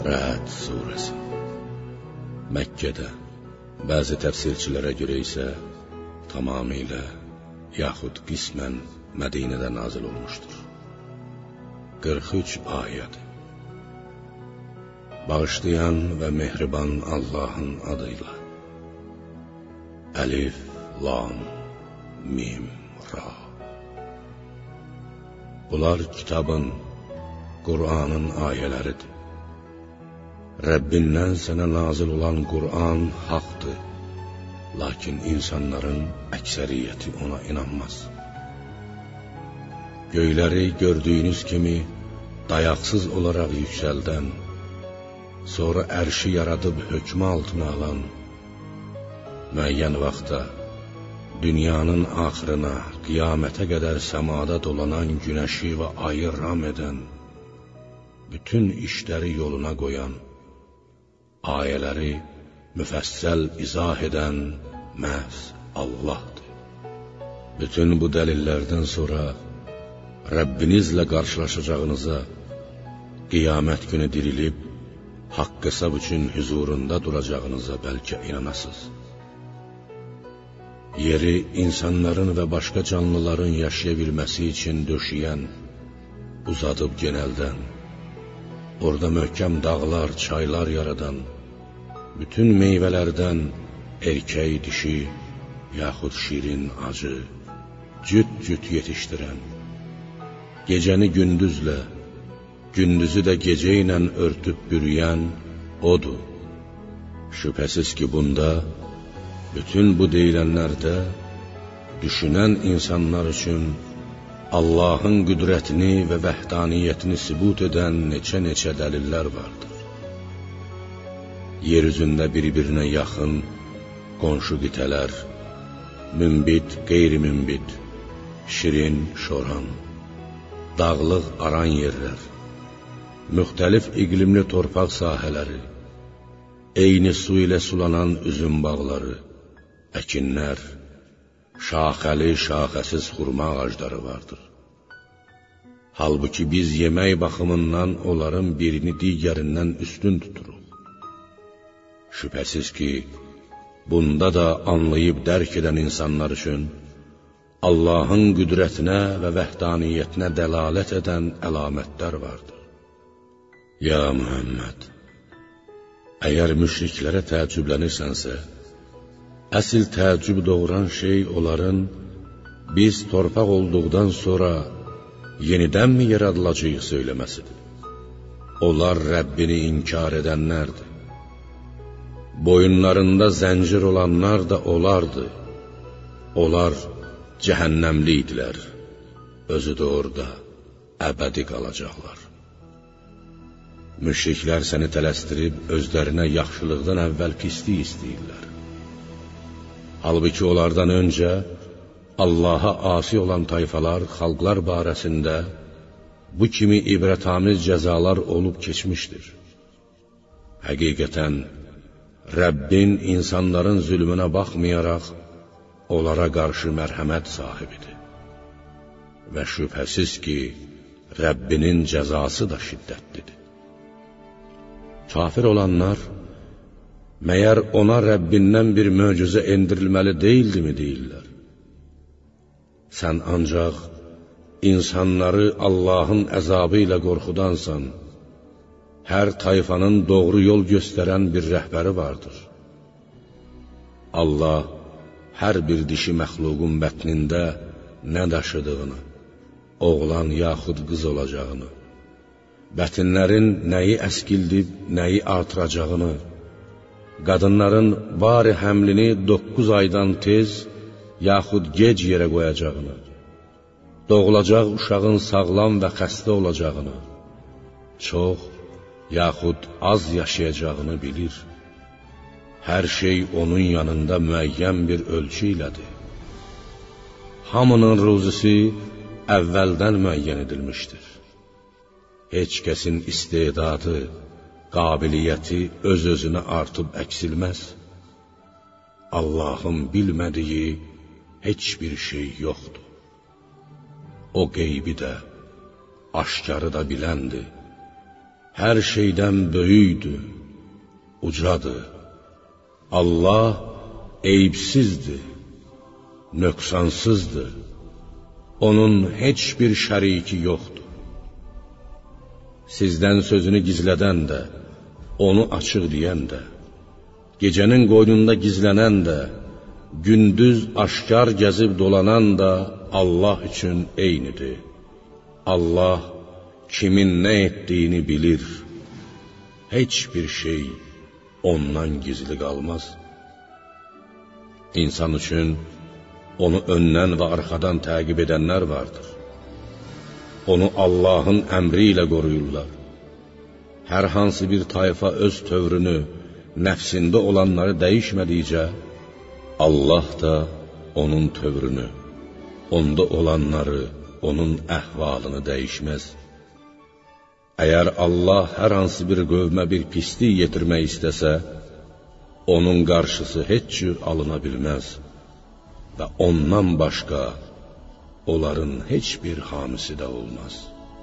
Rə'd surəsi Məkkədə, bəzi təfsirçilərə görə isə tamamilə yaxud qismən Mədinədə nazil olmuşdur. 43 ayədir. Bağışlayan və mehriban Allahın adıyla. Əlif, Lam, Mim, Ra. Bunlar kitabın, Qur'anın ayələridir. Rəbbindən sənə nazil olan Qur'an haqdır, lakin insanların əksəriyyəti ona inanmaz. Göyləri gördüyünüz kimi dayaqsız olaraq yüksəldən, sonra ərşi yaradıb hökmü altına alan, müəyyən vaxtda dünyanın axırına, qiyamətə qədər səmada dolanan günəşi və ayı ram edən, bütün işləri yoluna qoyan, ayələri müfəssəl izah edən məhz Allahdır. Bütün bu dəlillərdən sonra Rəbbinizlə qarşılaşacağınıza, qiyamət günü dirilib, haqq hesab üçün huzurunda duracağınıza bəlkə inanasınız. Yeri insanların və başqa canlıların yaşaya bilməsi üçün döşəyən, uzadıb genəldən, orada möhkəm dağlar, çaylar yaradan, bütün meyvələrdən erkək, dişi, yaxud şirin, acı, cüt-cüt yetişdirən, gecəni gündüzlə, gündüzü də gecə ilə örtüb bürüyən odur. Şübhəsiz ki, bunda, bütün bu deyilənlərdə, düşünən insanlar üçün Allahın qüdrətini və vəhdaniyyətini sübut edən neçə-neçə dəlillər vardır. Yer üzündə bir-birinə yaxın, qonşu qitələr, münbit, qeyri-münbit, şirin, şoran, dağlıq, aran yerlər, müxtəlif iqlimli torpaq sahələri, eyni su ilə sulanan üzüm bağları, əkinlər, şaxəli, şaxəsiz xurma ağacları vardır. Halbuki biz yemək baxımından onların birini digərindən üstün tuturuq. Şübhəsiz ki, bunda da anlayıb dərk edən insanlar üçün Allahın qüdrətinə və vəhdaniyyətinə dəlalət edən əlamətlər vardır. Ya Muhammed, əgər müşriklərə təəccüblənirsənsə, əsl təəccüb doğuran şey onların biz torpaq olduqdan sonra yenidənmi yaradılacağıq söyləməsidir. Onlar Rəbbini inkar edənlərdir. Boyunlarında zəncir olanlar da onlardır. Onlar cəhənnəmli idilər, özü də orada əbədi qalacaqlar. Müşriklər səni tələsdirib özlərinə yaxşılıqdan əvvəl pislik istəyirlər. Halbuki onlardan öncə Allaha asi olan tayfalar, xalqlar barəsində bu kimi ibrətamiz cəzalar olub keçmişdir. Həqiqətən, Rəbbin insanların zülmünə baxmayaraq, onlara qarşı mərhəmət sahibidir. Və şübhəsiz ki, Rəbbinin cəzası da şiddətlidir. Kafir olanlar, məyər ona Rəbbindən bir möcüzə endirilməli deyildimi deyirlər? Sən ancaq insanları Allahın əzabı ilə qorxudansan, hər tayfanın doğru yol göstərən bir rəhbəri vardır. Allah hər bir dişi məxluqun bətnində nə daşıdığını, oğlan yaxud qız olacağını, bətinlərin nəyi əskildib, nəyi artıracağını, qadınların bari həmlini 9 aydan tez, yaxud gec yerə qoyacağını, doğulacaq uşağın sağlam və xəstə olacağını, çox, yaxud az yaşayacağını bilir. Hər şey onun yanında müəyyən bir ölçü ilədir. Hamının ruzisi əvvəldən müəyyən edilmişdir. Heç kəsin istedadı, qabiliyyəti öz-özünə artıb əksilməz. Allahın bilmədiyi heç bir şey yoxdur. O qeybi də, aşkarı da biləndir. hər şeydən böyükdür, ucadır. Allah eyibsizdir, nöqsansızdır. Onun heç bir şəriki yoxdur. Sizdən sözünü gizlədən də, onu açıq deyən də, gecənin qoynunda gizlənən də, gündüz aşkar gəzib dolanan da Allah üçün eynidir. Allah kimin nə etdiyini bilir. Heç bir şey ondan gizli qalmaz. İnsan üçün onu öndən və arxadan təqib edənlər vardır. Onu Allahın əmri ilə qoruyurlar. Hər hansı bir tayfa öz tövrünü, nəfsində olanları dəyişmədikcə, Allah da onun tövrünü, onda olanları, onun əhvalını dəyişməz. Əgər Allah hər hansı bir qövmə bir pislik yetirmək istəsə, onun qarşısı heç cür alına bilməz və ondan başqa onların heç bir hamisi də olmaz.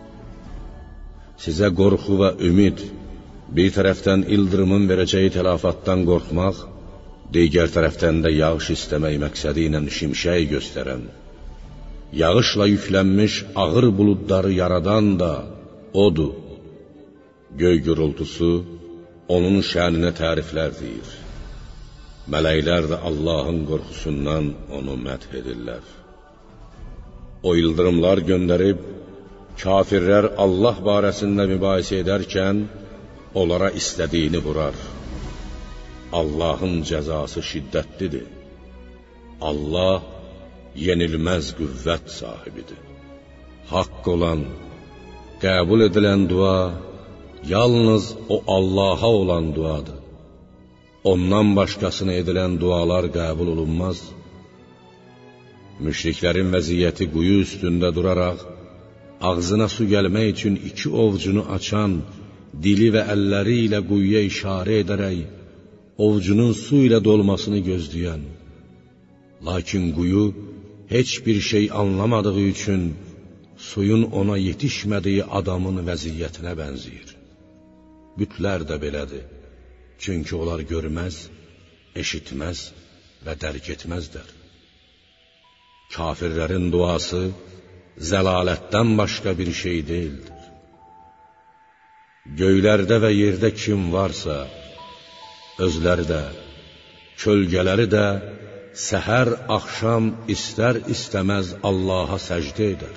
Sizə qorxu və ümid, bir tərəfdən ildırımın verəcəyi təlafatdan qorxmaq, digər tərəfdən də yağış istəmək məqsədi ilə şimşək göstərən, yağışla yüklənmiş ağır buludları yaradan da odur. Göy gürültüsü onun şəninə təriflər deyir. Mələklər də Allahın qorxusundan onu mədh edirlər. O ildırımlar göndərib, kafirlər Allah barəsində mübahisə edərkən, onlara istədiyini vurar. Allahın cəzası şiddətlidir. Allah yenilməz qüvvət sahibidir. Haqq olan, qəbul edilən dua, yalnız o Allaha olan duadır. Ondan başqasına edilən dualar qəbul olunmaz. Müşriklərin vəziyyəti quyu üstündə duraraq, ağzına su gəlmək üçün iki ovcunu açan, dili və əlləri ilə quyuya işarə edərək, ovcunun su ilə dolmasını gözləyən, lakin quyu heç bir şey anlamadığı üçün suyun ona yetişmədiyi adamın vəziyyətinə bənzəyir. Bütlər də belədir, çünki onlar görməz, eşitməz və dərk etməzlər. Kafirlərin duası zəlalətdən başqa bir şey deyildir. Göylərdə və yerdə kim varsa, özləri də, kölgələri də səhər, axşam istər-istəməz Allaha səcdə edər.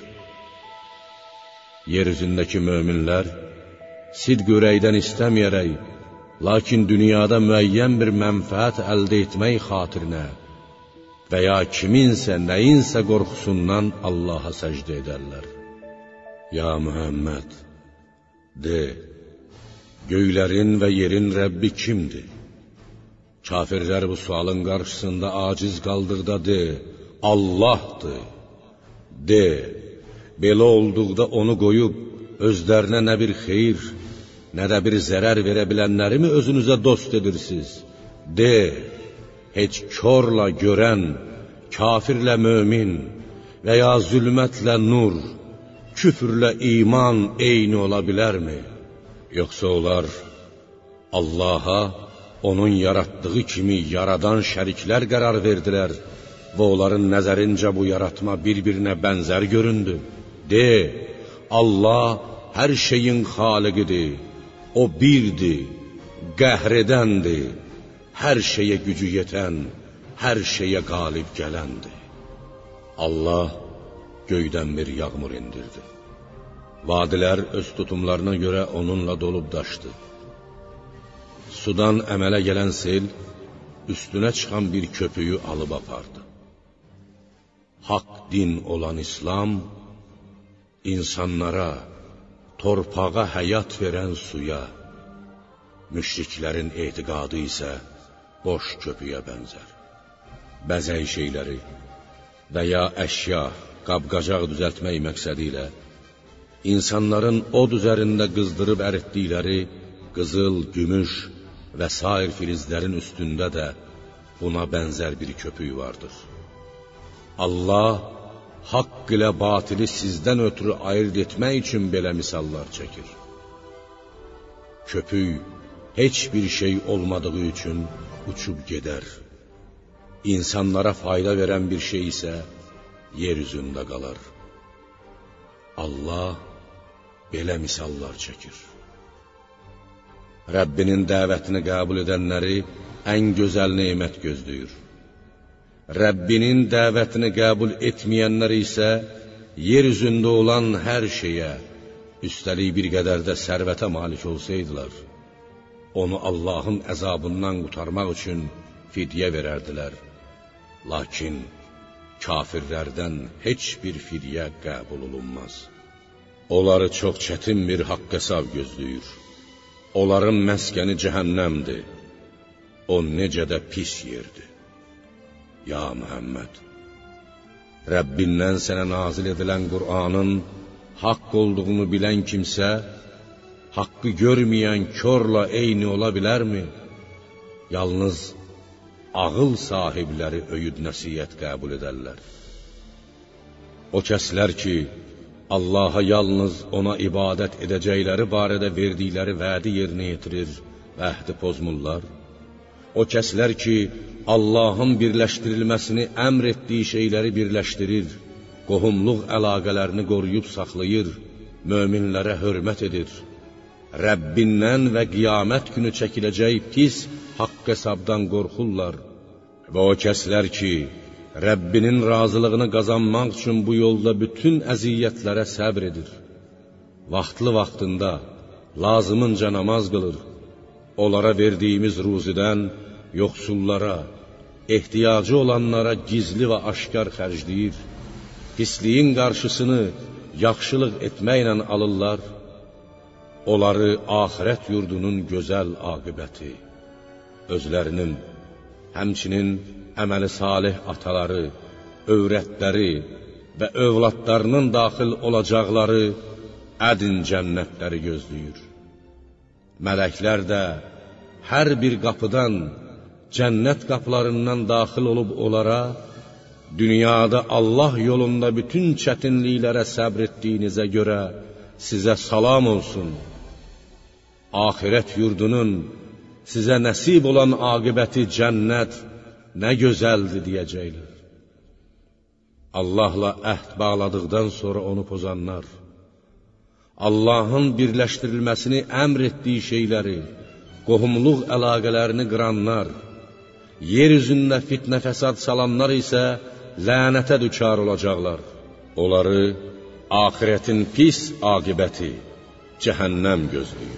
Yer üzündəki möminlər sidq ürəkdən istəməyərək, lakin dünyada müəyyən bir mənfəət əldə etmək xatirinə və ya kiminsə, nəyinsə qorxusundan Allaha səcdə edərlər. Ya Muhammed, de, göylərin və yerin Rəbbi kimdir? Kafirlər bu sualın qarşısında aciz qaldıqda de, Allahdır. De, belə olduqda onu qoyub, özlərinə nə bir xeyir, nə də bir zərər verə bilənləri mi özünüzə dost edirsiniz? De, heç körlə görən, kafirlə mömin və ya zülmətlə nur, küfürlə iman eyni ola bilərmi? Yoxsa onlar Allaha, onun yaratdığı kimi yaradan şəriklər qərar verdilər və onların nəzərincə bu yaratma bir-birinə bənzər göründü. De, Allah hər şeyin xaliqidir, o birdir, qəhr edəndir, hər şeyə gücü yetən, hər şeyə qalib gələndir. Allah göydən bir yağmur indirdi. Vadilər öz tutumlarına görə onunla dolub daşdı. Sudan əmələ gələn sel, üstünə çıxan bir köpüyü alıb apardı. Haqq din olan İslam, insanlara, torpağa həyat verən suya, müşriklərin etiqadı isə boş köpüyə bənzər. Bəzək şeyləri və ya əşya, qab-qacaq düzəltmək məqsədi ilə insanların od üzərində qızdırıb əritdikləri qızıl, gümüş və sair filizlərin üstündə də buna bənzər bir köpük vardır. Allah haqq ilə batili sizdən ötürü ayırt etmək üçün belə misallar çəkir. Köpük heç bir şey olmadığı üçün uçub gedər. İnsanlara fayda verən bir şey isə yer üzündə qalar. Allah belə misallar çəkir. Rəbbinin dəvətini qəbul edənləri ən gözəl nemət gözləyir. Rəbbinin dəvətini qəbul etməyənlər isə yer üzündə olan hər şeyə, üstəlik bir qədər də sərvətə malik olsaydılar, onu Allahın əzabından qurtarmaq üçün fidyə verərdilər. Lakin kafirlərdən heç bir fidyə qəbul olunmaz. Onları çox çətin bir haqq hesab gözləyir. Onların məskəni cəhənnəmdir. O necə də pis yerdir. Ya Muhammed, Rəbbindən sənə nazil edilən Qur'anın haqq olduğunu bilən kimsə, haqqı görməyən körlə eyni ola bilərmi? Yalnız ağıl sahibləri öyüd nəsihət qəbul edərlər. O kəslər ki, Allaha yalnız ona ibadət edəcəkləri barədə verdikləri vədi yerinə yetirir və əhdi pozmurlar. O kəslər ki, Allahın birləşdirilməsini əmr etdiyi şeyləri birləşdirir, qohumluq əlaqələrini qoruyub saxlayır, möminlərə hörmət edir, Rəbbindən və qiyamət günü çəkiləcək pis haqq hesabdan qorxurlar. Və o kəslər ki, Rəbbinin razılığını qazanmaq üçün bu yolda bütün əziyyətlərə səbr edir, vaxtında, lazımınca namaz qılır, onlara verdiyimiz ruzidən yoxsullara, ehtiyacı olanlara gizli və aşkar xərcləyir, pisliyin qarşısını yaxşılıq etməklə alırlar, onları axirət yurdunun gözəl aqibəti, özlərinin, həmçinin əməli salih ataları, övrətləri və övladlarının daxil olacaqları ədin cənnətləri gözləyir. Mələklər də hər bir qapıdan, cənnət qapılarından daxil olub onlara, dünyada Allah yolunda bütün çətinliklərə səbr etdiyinizə görə sizə salam olsun, axirət yurdunun sizə nəsib olan aqibəti cənnət nə gözəldir deyəcəklər. Allahla əhd bağladıqdan sonra onu pozanlar, Allahın birləşdirilməsini əmr etdiyi şeyləri, qohumluq əlaqələrini qıranlar, yer üzündə fitnə fəsad salanlar isə lənətə düçar olacaqlar. Onları axirətin pis aqibəti, cəhənnəm gözləyir.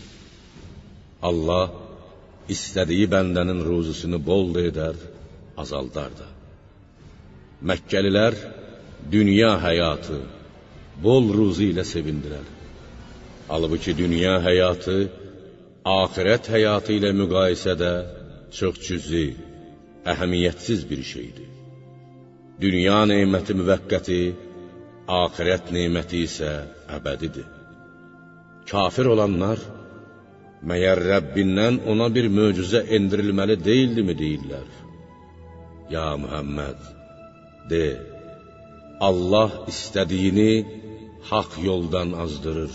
Allah istədiyi bəndənin ruzusunu bol da edər, azaldar da. Məkkəlilər dünya həyatı, bol ruzu ilə sevindirər. Halbuki dünya həyatı, axirət həyatı ilə müqayisədə çox cüzi, əhəmiyyətsiz bir şeydir. Dünya neməti müvəqqəti, axirət neməti isə əbədidir. Kafir olanlar, məyər Rəbbindən ona bir möcüzə endirilməli deyildimi deyirlər? Ya Muhammed, de, Allah istədiyini haqq yoldan azdırır.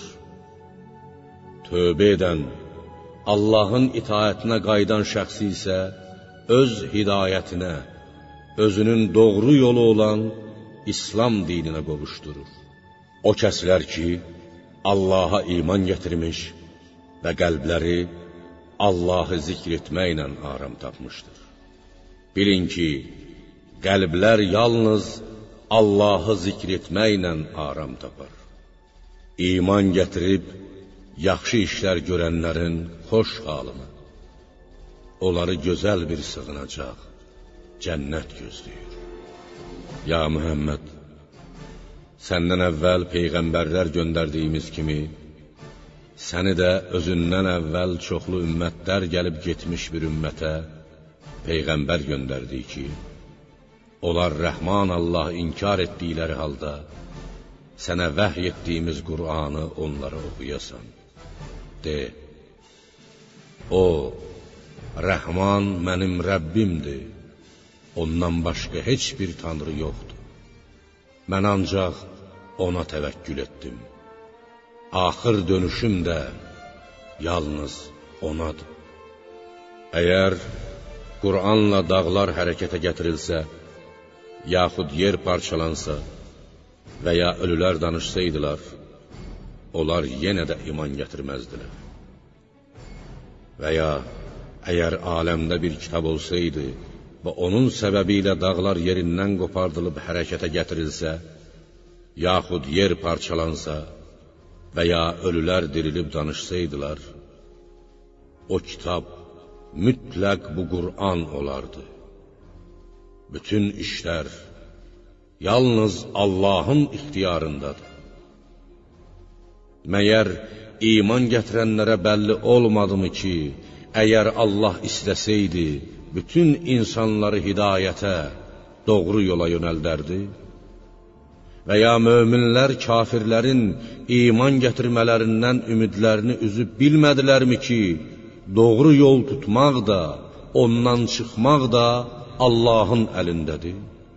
Tövbə edən, Allahın itaətinə qayıdan şəxsi isə öz hidayətinə, özünün doğru yolu olan İslam dininə qovuşdurur. O kəslər ki, Allaha iman gətirmiş və qəlbləri Allahı zikr etməklə aram tapmışdır. Bilin ki, qəlblər yalnız Allahı zikr etməklə aram tapar. İman gətirib, yaxşı işlər görənlərin xoş halını, onları gözəl bir sığınacaq, cənnət gözləyir. Ya Muhammed, səndən əvvəl peyğəmbərlər göndərdiyimiz kimi, səni də özündən əvvəl çoxlu ümmətlər gəlib getmiş bir ümmətə peyğəmbər göndərdik ki, onlar Rəhman Allah inkar etdikləri halda, sənə vəhy etdiyimiz Qur'anı onlara oxuyasan. De, o, Rəhman mənim Rəbbimdir, ondan başqa heç bir tanrı yoxdur. Mən ancaq ona təvəkkül etdim. Axır dönüşüm də yalnız onadır. Əgər Qur'anla dağlar hərəkətə gətirilsə, yaxud yer parçalansa və ya ölülər danışsaydılar, onlar yenə də iman gətirməzdilər. Və ya əgər aləmdə bir kitab olsaydı və onun səbəbi ilə dağlar yerindən qopardılıb hərəkətə gətirilsə, yaxud yer parçalansa və ya ölülər dirilib danışsaydılar, o kitab mütləq bu Qur'an olardı. Bütün işlər yalnız Allahın ixtiyarındadır. Məyər iman gətirənlərə bəlli olmadımı ki, əgər Allah istəsəydi, bütün insanları hidayətə, doğru yola yönəldərdi? Və ya möminlər kafirlərin iman gətirmələrindən ümidlərini üzüb bilmədilərmi ki, doğru yol tutmaq da, ondan çıxmaq da Allahın əlindədir?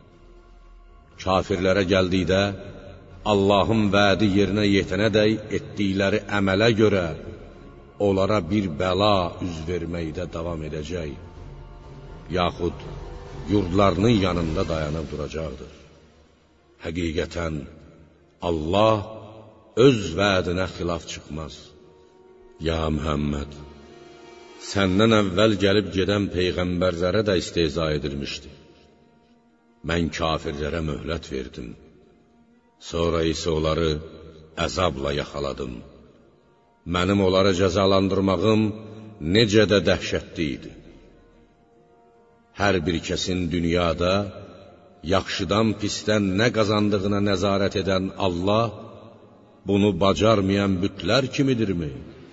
Kafirlərə gəldikdə, Allahın vədi yerinə yetənədək etdikləri əmələ görə onlara bir bəla üz verməkdə davam edəcək, yaxud yurdlarının yanında dayanıb duracaqdır. Həqiqətən, Allah öz vədinə xilaf çıxmaz. Ya Muhammed, səndən əvvəl gəlib gedən peyğəmbərlərə də istehza edilmişdi. Mən kafirlərə möhlət verdim. Sonra isə onları əzabla yaxaladım. Mənim onları cəzalandırmağım necə də dəhşətli idi. Hər bir kəsin dünyada yaxşıdan pisdən nə qazandığına nəzarət edən Allah, bunu bacarmayan bütlər kimidirmi?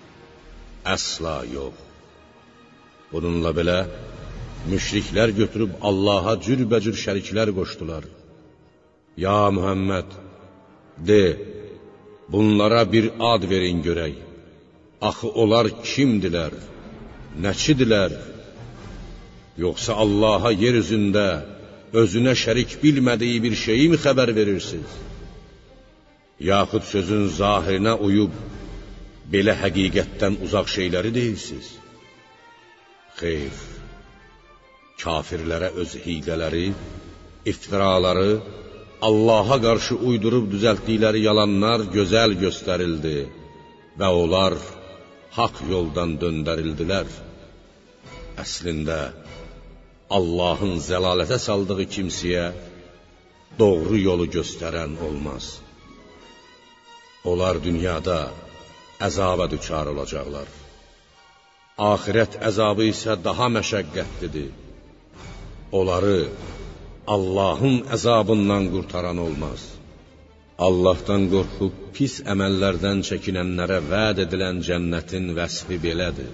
Əsla yox. Bununla belə, müşriklər götürüb Allaha cürbəcür şəriklər qoşdular. Ya Muhammed, de, bunlara bir ad verin görək. Axı onlar kimdilər, nəçidilər? Yoxsa Allaha yer üzündə özünə şərik bilmədiyi bir şeyi mi xəbər verirsiniz? Yaxud sözün zahirinə uyub, belə həqiqətdən uzaq şeyləri deyirsiniz? Xeyr, kafirlərə öz hiylələri, iftiraları, Allaha qarşı uydurub düzəltdikləri yalanlar gözəl göstərildi və onlar haqq yoldan döndərildilər. Əslində, Allahın zəlalətə saldığı kimsəyə doğru yolu göstərən olmaz. Onlar dünyada əzaba düçar olacaqlar. Axirət əzabı isə daha məşəqqətlidir. Onları Allahın əzabından qurtaran olmaz. Allahdan qorxub pis əməllərdən çəkinənlərə vəd edilən cənnətin vəsfi belədir.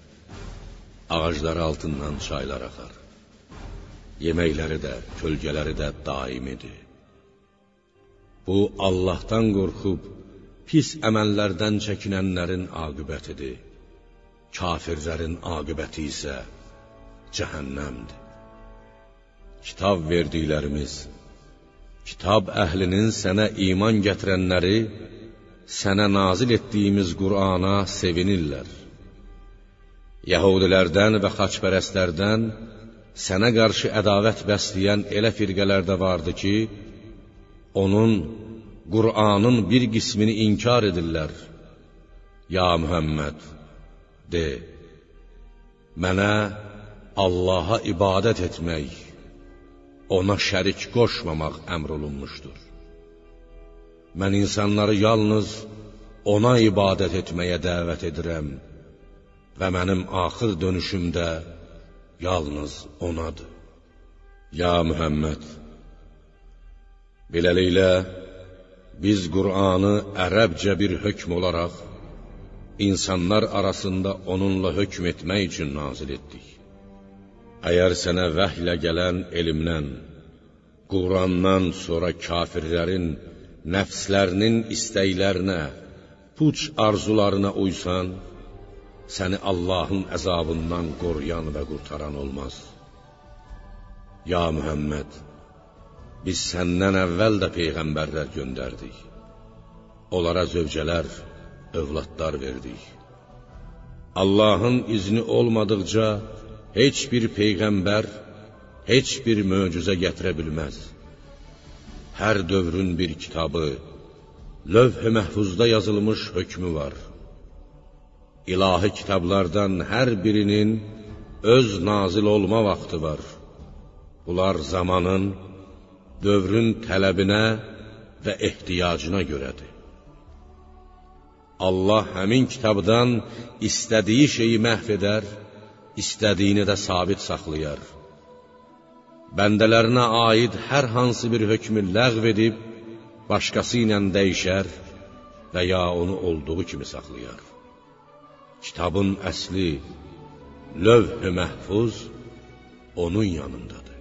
Ağacları altından çaylar axar. Yeməkləri də, kölgələri də daimidir. Bu, Allahdan qorxub pis əməllərdən çəkinənlərin aqibətidir. Kafirlərin aqibəti isə cəhənnəmdir. Kitab verdiklərimiz, kitab əhlinin sənə iman gətirənləri, sənə nazil etdiyimiz Qur'ana sevinirlər. Yəhudilərdən və xaçpərəstlərdən sənə qarşı ədavət bəsləyən elə firqələr də vardı ki, onun, Qur'anın bir qismini inkar edirlər. Ya Muhammed, de, mənə Allaha ibadət etmək, ona şərik qoşmamaq əmr olunmuşdur. Mən insanları yalnız ona ibadət etməyə dəvət edirəm və mənim axır dönüşümdə yalnız onadır. Ya Muhammed, beləliklə, biz Qur'anı ərəbcə bir hökm olaraq, insanlar arasında onunla hökm etmək üçün nazil etdik. Əgər sənə vəhlə gələn elmdən, Qurandan sonra kafirlərin nəfslərinin istəklərinə, puç arzularına uysan, səni Allahın əzabından qoruyan və qurtaran olmaz. Ya Muhammed, biz səndən əvvəl də peyğəmbərlər göndərdik. Onlara zövcələr, övladlar verdik. Allahın izni olmadıqca heç bir peyğəmbər, heç bir möcüzə gətirə bilməz. Hər dövrün bir kitabı, lövh-i məhfuzda yazılmış hökmü var. İlahi kitablardan hər birinin öz nazil olma vaxtı var. Bunlar zamanın, dövrün tələbinə və ehtiyacına görədir. Allah həmin kitabdan istədiyi şeyi məhv edər, istədiyini də sabit saxlayar. Bəndələrinə aid hər hansı bir hökmü ləğv edib, başqası ilə dəyişər və ya onu olduğu kimi saxlayar. Kitabın əsli, lövh-i məhfuz onun yanındadır.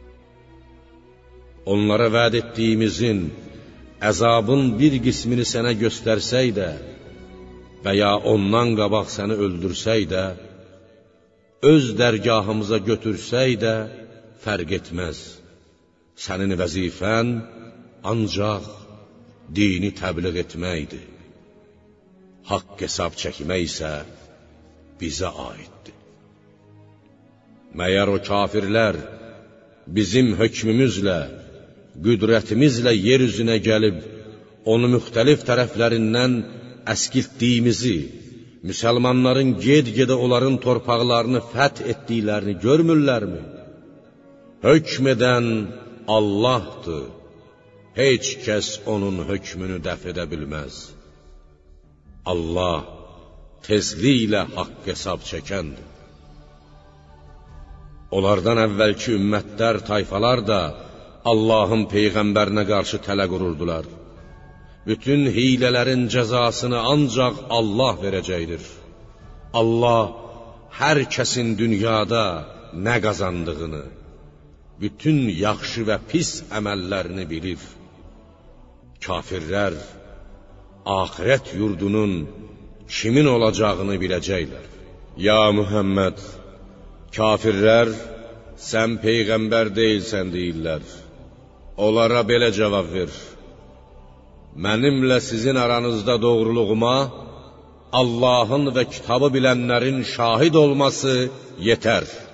Onlara vəd etdiyimizin, əzabın bir qismini sənə göstərsək də və ya ondan qabaq səni öldürsək də, öz dərgahımıza götürsək də fərq etməz. Sənin vəzifən ancaq dini təbliğ etməkdir. Haqq hesab çəkmək isə bizə aiddir. Məyər o kafirlər bizim hökmümüzlə, qüdrətimizlə yer üzünə gəlib, onu müxtəlif tərəflərindən əskiltdiyimizi, müsəlmanların ged-gedə onların torpaqlarını fəth etdiklərini görmürlərmi? Hökm edən Allahdır, heç kəs onun hökmünü dəf edə bilməz. Allah tezliklə haqq hesab çəkəndir. Onlardan əvvəlki ümmətlər, tayfalar da Allahın peyğəmbərinə qarşı tələ qururdular. Bütün hilələrin cəzasını ancaq Allah verəcəkdir. Allah hər kəsin dünyada nə qazandığını, bütün yaxşı və pis əməllərini bilir. Kafirlər axirət yurdunun kimin olacağını biləcəklər. Ya Muhammed, kafirlər sən peyğəmbər deyilsən deyirlər. Onlara belə cavab ver: mənimlə sizin aranızda doğruluğuma Allahın və kitabı bilənlərin şahid olması yetər.